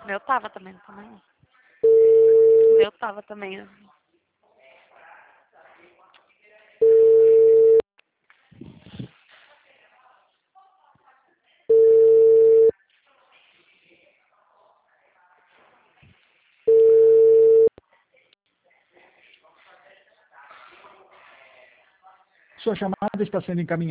Meu tava também, não tá mais não. O meu tava também. Sua chamada está sendo encaminhada.